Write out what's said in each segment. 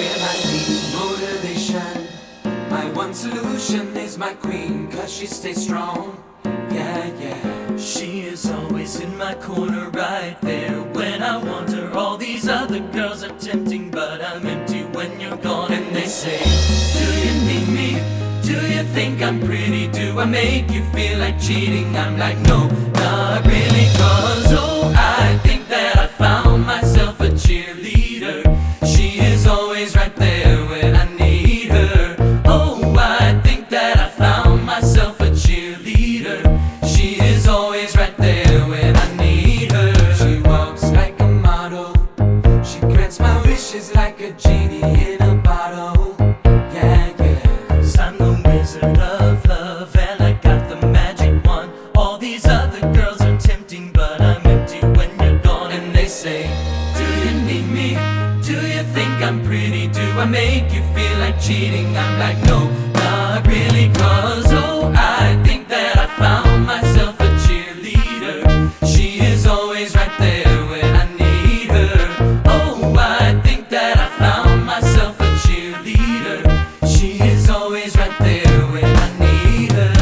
when I need motivation. My one solution is my queen, cause she stays strong. Yeah, yeah. She is always in my corner right there when I want her. All these other girls are tempting, but I'm empty when you're gone. And they say, do you need me? Do you think I'm pretty? Do I make you feel like cheating? I'm like, no, not really, cause oh, I think that I found myself a cheerleader. She is always right there when I need her. Oh, I think that I found myself a cheerleader. She is always right there when I need her. She walks like a model. She grants my wishes like a genie in a bottle. Yeah, yeah. 'Cause I'm the wizard of love and I got the magic wand. All these other girls are tempting, but I'm empty when you're gone. And they say, do you need me? Do you think I'm pretty? Do I make you feel like cheating? I'm like, no, not really, cause oh, I think that I found myself a cheerleader. She is always right there when I need her. Oh, I think that I found myself a cheerleader. She is always right there when I need her.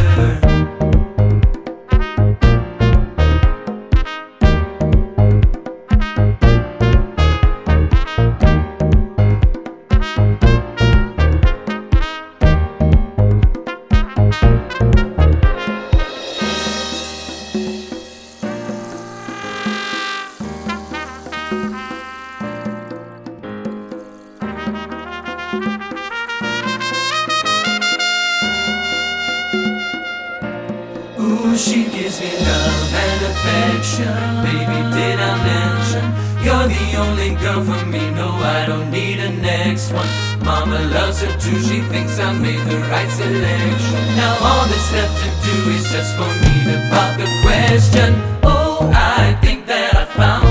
Ooh, she gives me love and affection. Baby, did I mention you're the only girl for me? No, I don't need a next one. Mama loves her too, she thinks I made the right selection. Now all that's left to do is just for me to pop the question. Oh, I think that I found